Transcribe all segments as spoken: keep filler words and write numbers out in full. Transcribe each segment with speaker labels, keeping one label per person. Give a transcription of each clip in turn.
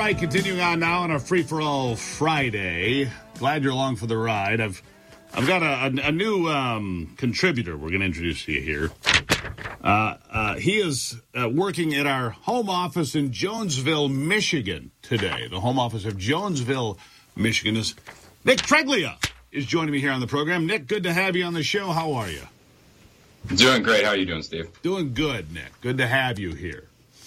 Speaker 1: right, continuing on now on our Free-for-All Friday. Glad you're along for the ride. I've I've got a, a, a new um, contributor we're going to introduce to you here. Uh, uh, he is uh, working at our home office in Jonesville, Michigan today. The home office of Jonesville, Michigan is Nick Treglia is joining me here on the program. Nick, good to have you on the show. How are you?
Speaker 2: Doing great. How are you doing, Steve?
Speaker 1: Doing good, Nick. Good to have you here.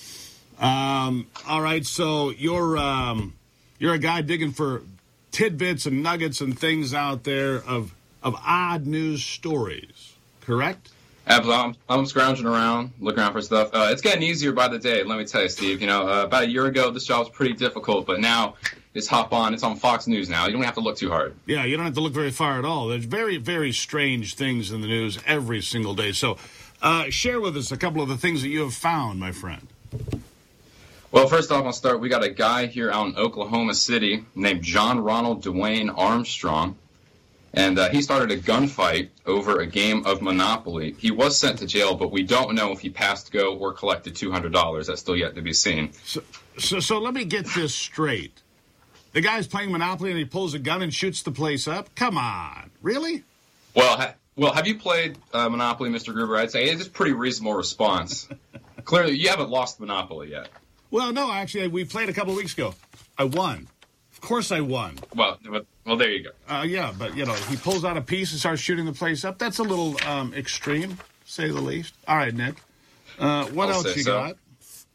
Speaker 1: Um, all right, so you're um, you're a guy digging for tidbits and nuggets and things out there of of odd news stories, correct?
Speaker 2: Absolutely. I'm, I'm scrounging around, looking around for stuff. Uh, it's getting easier by the day, let me tell you, Steve. You know, uh, about a year ago, this job was pretty difficult, but now it's hop on. It's on Fox News now. You don't have to look too hard.
Speaker 1: Yeah, you don't have to look very far at all. There's very, very strange things in the news every single day. So uh, share with us a couple of the things that you have found, my friend.
Speaker 2: Well, first off, I'll start. We got a guy here out in Oklahoma City named John Ronald Dwayne Armstrong, and uh, he started a gunfight over a game of Monopoly. He was sent to jail, but we don't know if he passed go or collected two hundred dollars. That's still yet to be seen.
Speaker 1: So, so, so let me get this straight. The guy's playing Monopoly and he pulls a gun and shoots the place up? Come on. Really?
Speaker 2: Well, ha- well, have you played uh, Monopoly, Mister Gruber? I'd say it's a pretty reasonable response. Clearly, you haven't lost Monopoly yet.
Speaker 1: Well, no, actually, we played a couple of weeks ago. I won. Of course I won.
Speaker 2: Well, well, there you go.
Speaker 1: Uh, yeah, but, you know, he pulls out a piece and starts shooting the place up. That's a little um, extreme, say the least. All right, Nick. Uh, what
Speaker 2: I'll
Speaker 1: else you
Speaker 2: so.
Speaker 1: got?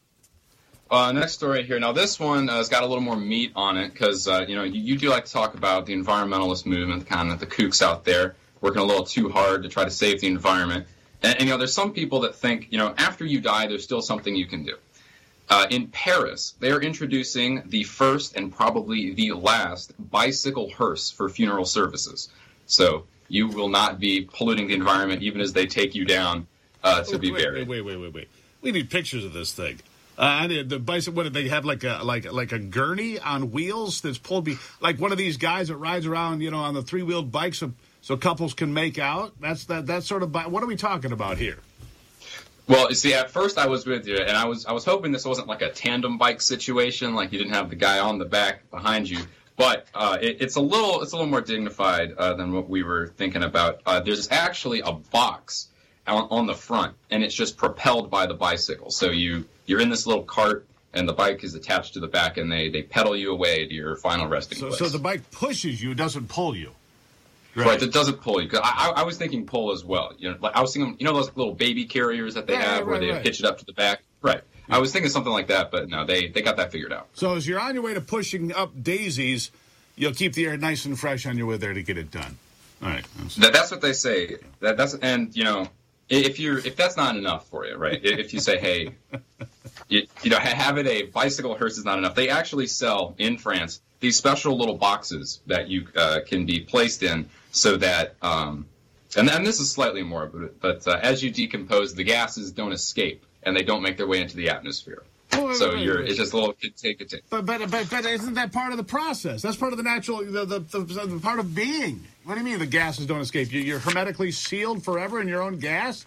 Speaker 2: Uh, next story here. Now, this one uh, has got a little more meat on it because, uh, you know, you, you do like to talk about the environmentalist movement, kind of the kooks out there working a little too hard to try to save the environment. And, and, you know, there's some people that think, you know, after you die, there's still something you can do. Uh, in Paris, they are introducing the first and probably the last bicycle hearse for funeral services. So you will not be polluting the environment even as they take you down uh, to
Speaker 1: wait,
Speaker 2: be
Speaker 1: wait,
Speaker 2: buried.
Speaker 1: Wait, wait, wait, wait. We need pictures of this thing. Uh, I need the bicycle. What did they have? Like a like like a gurney on wheels that's pulled be like one of these guys that rides around, you know, on the three wheeled bike, so so couples can make out. That's that that sort of. What are we talking about here?
Speaker 2: Well, you see, at first I was with you, and I was I was hoping this wasn't like a tandem bike situation, like you didn't have the guy on the back behind you. But uh, it, it's a little it's a little more dignified uh, than what we were thinking about. Uh, there's actually a box on, on the front, and it's just propelled by the bicycle. So you you're in this little cart, and the bike is attached to the back, and they, they pedal you away to your final resting
Speaker 1: so,
Speaker 2: place.
Speaker 1: So the bike pushes you, it doesn't pull you.
Speaker 2: Right. right, it doesn't pull you. Cause I, I, I was thinking pull as well. You know, like I was thinking, you know, those little baby carriers that they
Speaker 1: right,
Speaker 2: have
Speaker 1: right,
Speaker 2: where they
Speaker 1: right.
Speaker 2: hitch it up to the back. Right. Yeah. I was thinking something like that, but no, they they got that figured out.
Speaker 1: So as you're on your way to pushing up daisies, you'll keep the air nice and fresh on your way there to get it done. All right.
Speaker 2: That, that's what they say. That that's and you know, if you're if that's not enough for you, right? If you say, hey, you, you know, having a bicycle hearse is not enough. They actually sell in France these special little boxes that you uh, can be placed in. So that, um, and then this is slightly more, but, but uh, as you decompose, the gases don't escape and they don't make their way into the atmosphere. Oh, so wait, you're, wait. It's just a little take a take.
Speaker 1: But, but but but isn't that part of the process? That's part of the natural, the, the, the, the part of being. What do you mean the gases don't escape? You, you're hermetically sealed forever in your own gas?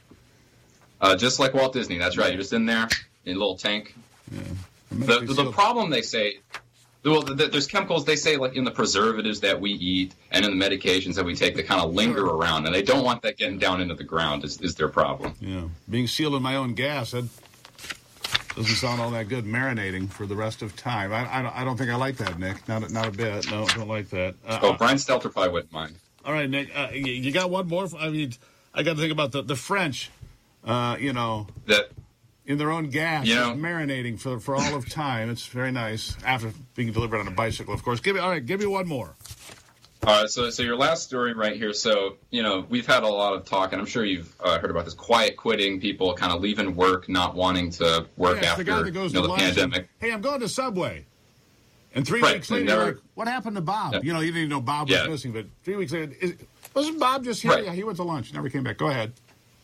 Speaker 2: Uh, just like Walt Disney. That's right. You're just in there in a little tank. Yeah. The, the, the problem they say. Well, there's chemicals, they say, like in the preservatives that we eat and in the medications that we take that kind of linger around, and they don't want that getting down into the ground is, is their problem.
Speaker 1: Yeah. Being sealed in my own gas, that doesn't sound all that good, marinating for the rest of time. I, I, I don't think I like that, Nick. Not, not a bit. No, don't like that. Uh,
Speaker 2: oh, Brian Stelter probably wouldn't mind.
Speaker 1: All right, Nick, uh, you, you got one more? I mean, I got to think about the, the French, uh, you know.
Speaker 2: That...
Speaker 1: In their own gas,
Speaker 2: you know,
Speaker 1: marinating for for all of time. It's very nice. After being delivered on a bicycle, of course. Give me all right. Give me one more.
Speaker 2: All right. So, so your last story right here. So, you know, we've had a lot of talk, and I'm sure you've uh, heard about this quiet quitting. People kind of leaving work, not wanting to work
Speaker 1: yeah,
Speaker 2: after
Speaker 1: the guy that goes
Speaker 2: you know,
Speaker 1: to
Speaker 2: the pandemic.
Speaker 1: And, hey, I'm going to Subway. And three
Speaker 2: right.
Speaker 1: weeks later,
Speaker 2: never,
Speaker 1: you're like, what happened to Bob?
Speaker 2: Yeah.
Speaker 1: You know, you didn't even know Bob was
Speaker 2: yeah.
Speaker 1: missing. But three weeks later, is, wasn't Bob just here?
Speaker 2: Right.
Speaker 1: Yeah, he went to lunch. Never came back. Go ahead.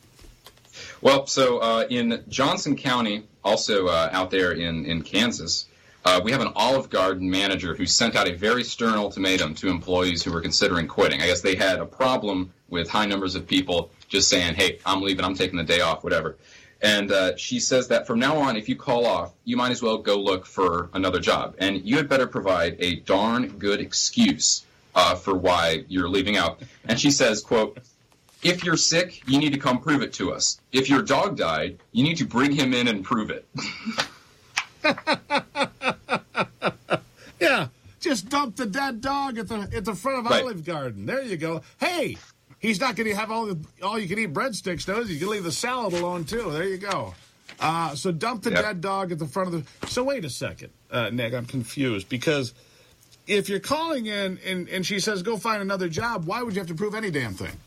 Speaker 2: Well, so uh, in Johnson County, also uh, out there in, in Kansas, uh, we have an Olive Garden manager who sent out a very stern ultimatum to employees who were considering quitting. I guess they had a problem with high numbers of people just saying, hey, I'm leaving, I'm taking the day off, whatever. And uh, she says that from now on, if you call off, you might as well go look for another job. And you had better provide a darn good excuse uh, for why you're leaving out. And she says, quote, if you're sick, you need to come prove it to us. If your dog died, you need to bring him in and prove it.
Speaker 1: Yeah, just dump the dead dog at the at the front of
Speaker 2: Right.
Speaker 1: Olive Garden. There you go. Hey, he's not going to have all the all you can eat breadsticks, though. You can leave the salad alone too. There you go. Uh, so dump the
Speaker 2: Yep.
Speaker 1: dead dog at the front of the. So wait a second, uh, Nick. I'm confused because if you're calling in and, and she says go find another job, why would you have to prove any damn thing?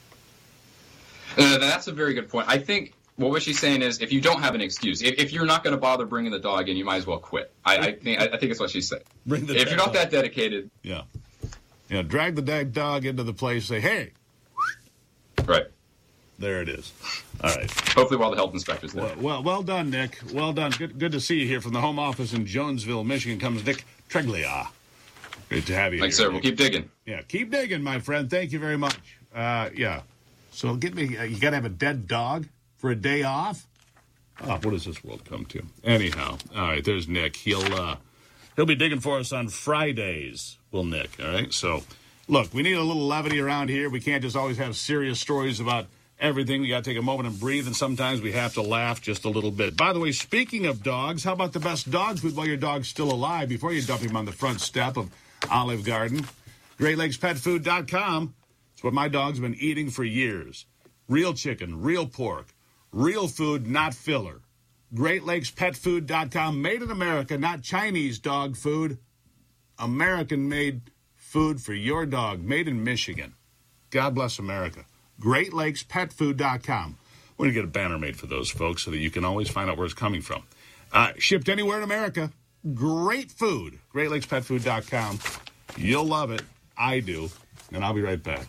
Speaker 2: Uh, that's a very good point. I think what she's saying is if you don't have an excuse, if, if you're not going to bother bringing the dog in, you might as well quit. I, I think I, I think it's what she's saying.
Speaker 1: Bring the
Speaker 2: if
Speaker 1: dead
Speaker 2: you're not
Speaker 1: dog.
Speaker 2: that dedicated,
Speaker 1: Yeah, yeah. Drag the dead dog into the place. Say hey,
Speaker 2: right.
Speaker 1: there it is. All right.
Speaker 2: Hopefully while the health inspector's there.
Speaker 1: Well, well, well done, Nick. Well done. Good, good to see you here from the home office in Jonesville, Michigan. Comes Nick Treglia. Good to have you
Speaker 2: Thanks,
Speaker 1: here.
Speaker 2: sir. We'll
Speaker 1: Nick.
Speaker 2: keep digging.
Speaker 1: Yeah, keep digging, my friend. Thank you very much. Uh, yeah. So get me. Uh, you got to have a dead dog for a day off. Oh, what does this world come to? Anyhow, all right. There's Nick. He'll uh, he'll be digging for us on Fridays. Will Nick? All right. So, look, we need a little levity around here. We can't just always have serious stories about everything. We got to take a moment and breathe, and sometimes we have to laugh just a little bit. By the way, speaking of dogs, how about the best dog food while your dog's still alive before you dump him on the front step of Olive Garden? Great Lakes Pet Food dot com. It's what my dog's been eating for years. Real chicken, real pork, real food, not filler. Great Lakes Pet Food dot com. Made in America, not Chinese dog food. American-made food for your dog. Made in Michigan. God bless America. Great Lakes Pet Food dot com. We're going to get a banner made for those folks so that you can always find out where it's coming from. Uh, shipped anywhere in America. Great food. Great Lakes Pet Food dot com. You'll love it. I do. And I'll be right back.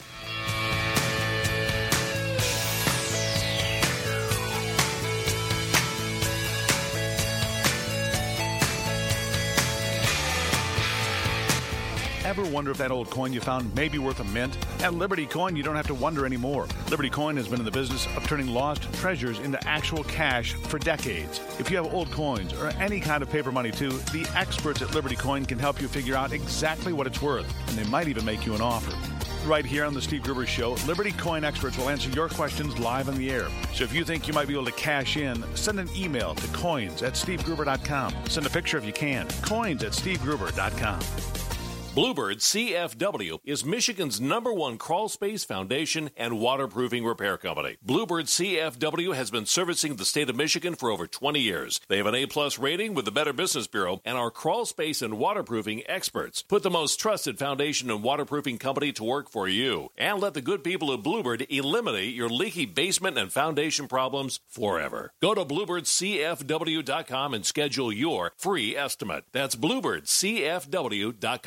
Speaker 3: Ever wonder if that old coin you found may be worth a mint? At Liberty Coin, you don't have to wonder anymore. Liberty Coin has been in the business of turning lost treasures into actual cash for decades. If you have old coins or any kind of paper money too, the experts at Liberty Coin can help you figure out exactly what it's worth, and they might even make you an offer. Right here on the Steve Gruber Show, Liberty Coin experts will answer your questions live on the air. So if you think you might be able to cash in, send an email to coins at steve gruber dot com. Send a picture if you can. coins at steve gruber dot com.
Speaker 4: Bluebird C F W is Michigan's number one crawl space foundation and waterproofing repair company. Bluebird C F W has been servicing the state of Michigan for over twenty years. They have an A-plus rating with the Better Business Bureau and are crawl space and waterproofing experts. Put the most trusted foundation and waterproofing company to work for you. And let the good people of Bluebird eliminate your leaky basement and foundation problems forever. Go to bluebird c f w dot com and schedule your free estimate. That's bluebird c f w dot com.